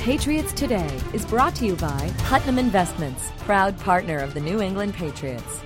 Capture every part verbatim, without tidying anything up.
Patriots Today is brought to you by Putnam Investments, proud partner of the New England Patriots.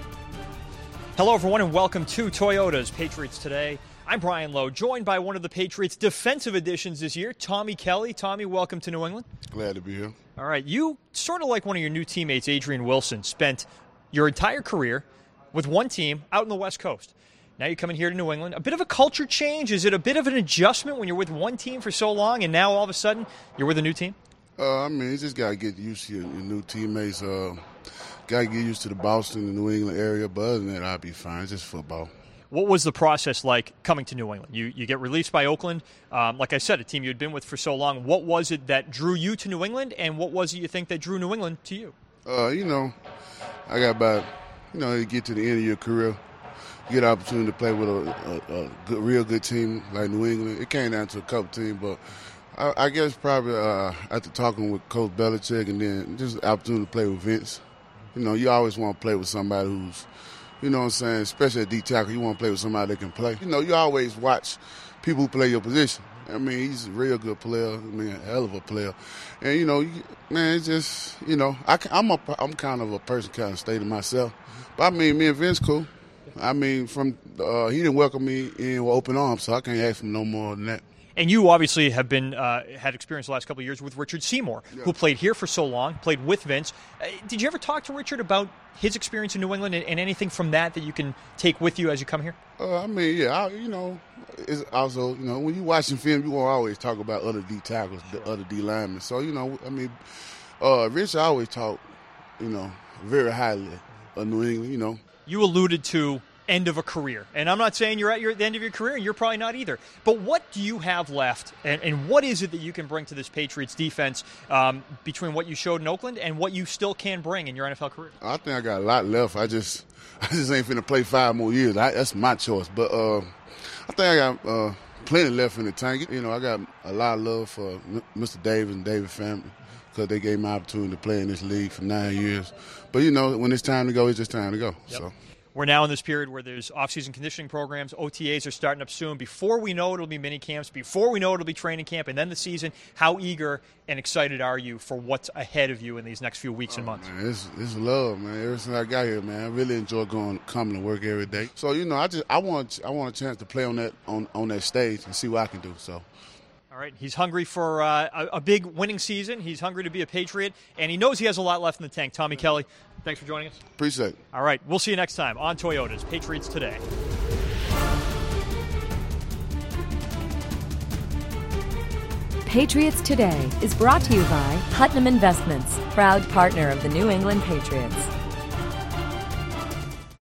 Hello, everyone, and welcome to Toyota's Patriots Today. I'm Brian Lowe, joined by one of the Patriots' defensive additions this year, Tommy Kelly. Tommy, welcome to New England. Glad to be here. All right, you, sort of like one of your new teammates, Adrian Wilson, spent your entire career with one team out in the West Coast. Now you're coming here to New England. A bit of a culture change. Is it a bit of an adjustment when you're with one team for so long and now all of a sudden you're with a new team? Uh, I mean, you just got to get used to your, your new teammates. Uh, got to get used to the Boston and New England area, but other than that, I'll be fine. It's just football. What was the process like coming to New England? You you get released by Oakland. Um, like I said, a team you had been with for so long. What was it that drew you to New England, and what was it you think that drew New England to you? Uh, you know, I got about, you know, you get to the end of your career, you get an opportunity to play with a, a, a good, real good team like New England. It came down to a couple teams, but I, I guess probably uh, after talking with Coach Belichick and then just the opportunity to play with Vince. You know, you always want to play with somebody who's, you know what I'm saying, especially at D tackle, you want to play with somebody that can play. You know, you always watch people who play your position. I mean, he's a real good player. I mean, a hell of a player. And, you know, you, man, it's just, you know, I, I'm a, I'm kind of a person kind of stay to myself. But, I mean, me and Vince cool. I mean, from uh, he didn't welcome me in with open arms, so I can't ask him no more than that. And you obviously have been uh, had experience the last couple of years with Richard Seymour, yeah. who played here for so long, played with Vince. Uh, did you ever talk to Richard about his experience in New England and, and anything from that that you can take with you as you come here? Uh, I mean, yeah, I, you know, it's also, you know, when you're watching film, you won't always talk about other D tackles, sure. the other D linemen. So, you know, I mean, uh, Richard always talk, you know, very highly of New England, you know. You alluded to end of a career. And I'm not saying you're at your, the end of your career, and you're probably not either. But what do you have left, and, and what is it that you can bring to this Patriots defense um, between what you showed in Oakland and what you still can bring in your N F L career? I think I got a lot left. I just I just ain't finna play five more years. I, that's my choice. But uh, I think I got uh, plenty left in the tank. You know, I got a lot of love for Mister Davis and David family because they gave me an opportunity to play in this league for nine years. But, you know, when it's time to go, it's just time to go. Yep. So. We're now in this period where there's off-season conditioning programs. O T As are starting up soon. Before we know it, it'll be mini camps. Before we know it, it'll be training camp. And then the season. How eager and excited are you for what's ahead of you in these next few weeks oh, and months? Man, it's, it's love, man. Ever since I got here, man, I really enjoy going, coming to work every day. So, you know, I just I want I want a chance to play on that on, on that stage and see what I can do. So. All right, he's hungry for uh, a, a big winning season. He's hungry to be a Patriot, and he knows he has a lot left in the tank. Tommy Kelly, thanks for joining us. Appreciate it. All right, we'll see you next time on Toyota's Patriots Today. Patriots Today is brought to you by Putnam Investments, proud partner of the New England Patriots.